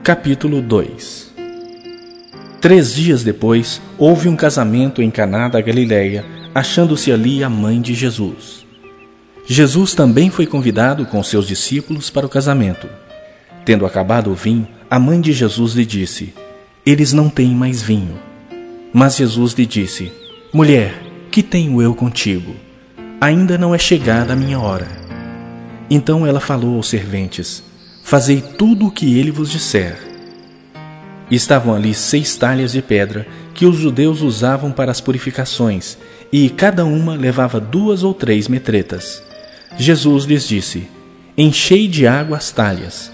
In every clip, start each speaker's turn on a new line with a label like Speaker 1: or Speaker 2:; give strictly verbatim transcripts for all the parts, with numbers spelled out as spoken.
Speaker 1: Capítulo dois. Três dias depois, houve um casamento em Caná da Galileia, achando-se ali a mãe de Jesus. Jesus também foi convidado com seus discípulos para o casamento. Tendo acabado o vinho, a mãe de Jesus lhe disse: eles não têm mais vinho. Mas Jesus lhe disse: mulher, que tenho eu contigo? Ainda não é chegada a minha hora. Então ela falou aos serventes: fazei tudo o que ele vos disser. Estavam ali seis talhas de pedra que os judeus usavam para as purificações, e cada uma levava duas ou três metretas. Jesus lhes disse: enchei de água as talhas.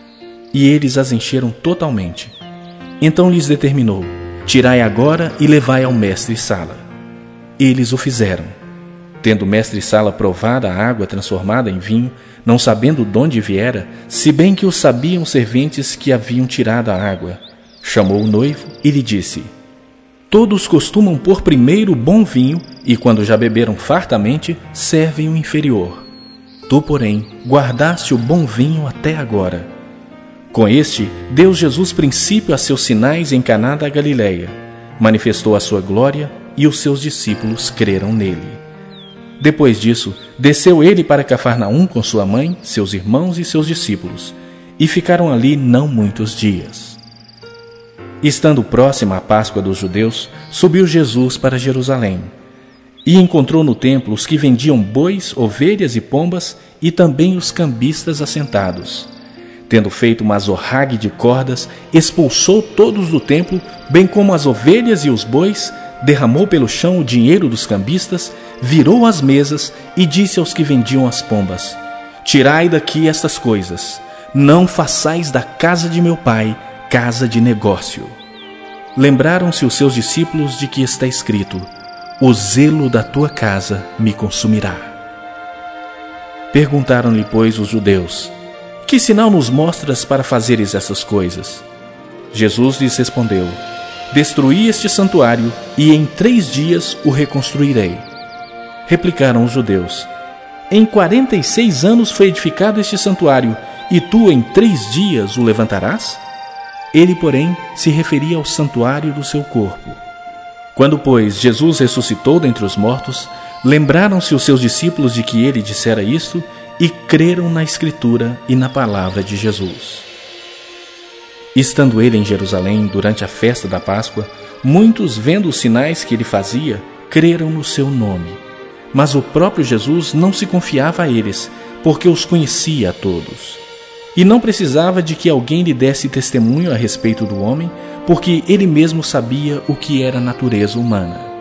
Speaker 1: E eles as encheram totalmente. Então lhes determinou: tirai agora e levai ao mestre-sala. Eles o fizeram. Tendo o mestre-sala provado a água transformada em vinho, não sabendo de onde viera, se bem que o sabiam os serventes que haviam tirado a água, chamou o noivo e lhe disse: todos costumam pôr primeiro o bom vinho, e quando já beberam fartamente, servem o inferior. Tu, porém, guardaste o bom vinho até agora. Com este, deu Jesus princípio a seus sinais em Caná da Galileia, manifestou a sua glória, e os seus discípulos creram nele. Depois disso, desceu ele para Cafarnaum com sua mãe, seus irmãos e seus discípulos, e ficaram ali não muitos dias. Estando próxima a Páscoa dos judeus, subiu Jesus para Jerusalém, e encontrou no templo os que vendiam bois, ovelhas e pombas, e também os cambistas assentados. Tendo feito uma azorrague de cordas, expulsou todos do templo, bem como as ovelhas e os bois, derramou pelo chão o dinheiro dos cambistas, virou as mesas e disse aos que vendiam as pombas: tirai daqui estas coisas, não façais da casa de meu pai casa de negócio. Lembraram-se os seus discípulos de que está escrito: o zelo da tua casa me consumirá. Perguntaram-lhe, pois, os judeus: que sinal nos mostras para fazeres essas coisas? Jesus lhes respondeu: destruí este santuário, e em três dias o reconstruirei. Replicaram os judeus: em quarenta e seis anos foi edificado este santuário, e tu em três dias o levantarás? Ele, porém, se referia ao santuário do seu corpo. Quando, pois, Jesus ressuscitou dentre os mortos, lembraram-se os seus discípulos de que ele dissera isto, e creram na Escritura e na palavra de Jesus. Estando ele em Jerusalém durante a festa da Páscoa, muitos, vendo os sinais que ele fazia, creram no seu nome. Mas o próprio Jesus não se confiava a eles, porque os conhecia a todos. E não precisava de que alguém lhe desse testemunho a respeito do homem, porque ele mesmo sabia o que era a natureza humana.